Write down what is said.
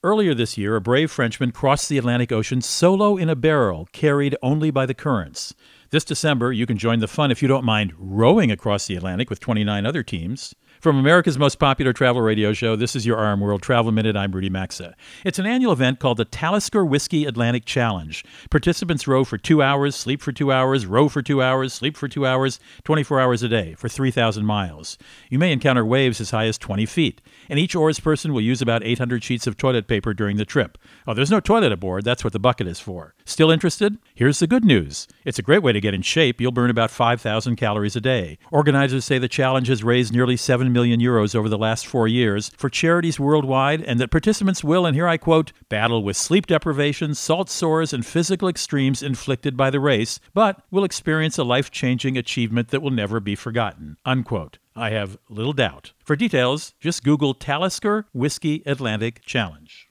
Earlier this year, a brave Frenchman crossed the Atlantic Ocean solo in a barrel, carried only by the currents. This December, you can join the fun if you don't mind rowing across the Atlantic with 29 other teams. From America's most popular travel radio show, this is your RM World Travel Minute. I'm Rudy Maxa. It's an annual event called the Talisker Whiskey Atlantic Challenge. Participants row for 2 hours, sleep for 2 hours, row for 2 hours, sleep for 2 hours, 24 hours a day for 3,000 miles. You may encounter waves as high as 20 feet, and each oars person will use about 800 sheets of toilet paper during the trip. Oh, there's no toilet aboard. That's what the bucket is for. Still interested? Here's the good news. It's a great way to get in shape. You'll burn about 5,000 calories a day. Organizers say the challenge has raised nearly 7 million euros over the last 4 years for charities worldwide, and that participants will, and here I quote, battle with sleep deprivation, salt sores, and physical extremes inflicted by the race, but will experience a life-changing achievement that will never be forgotten, unquote. I have little doubt. For details, just Google Talisker Whiskey Atlantic Challenge.